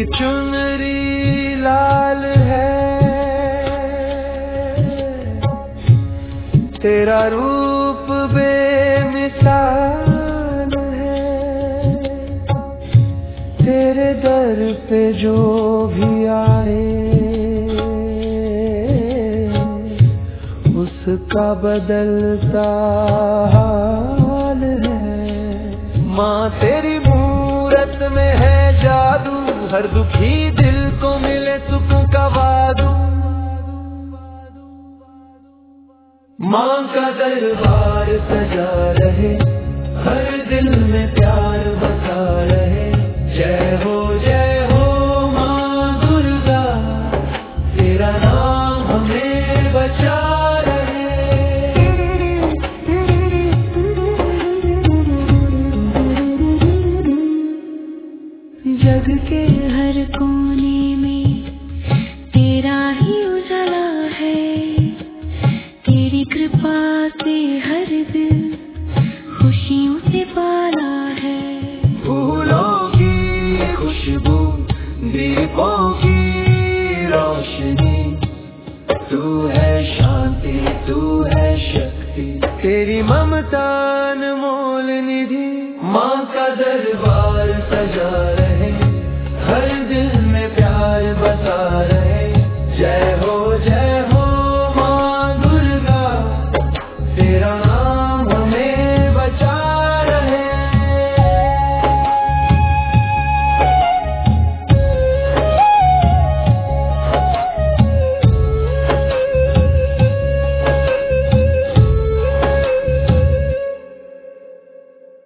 चुनरी लाल है, तेरा रूप बेमिसाल है। तेरे दर पे जो भी आए उसका बदलता हाल है। माँ तेरी मूरत में है जादू, हर दुखी दिल को मिले सुख का वादू। माँ का दरबार सजा रहे, हर दिल में प्यार बसा रहे। जय हो माँ दुर्गा, तेरा नाम हमें बचा रहे। जग के हर कोने में तेरा ही उजाला है, तेरी कृपा से हर दिल खुशियों से पाला है। फूलों की खुशबू, दीपों की रोशनी, तू है शांति, तू है शक्ति, तेरी ममता अनमोल निधि। माँ का दरबार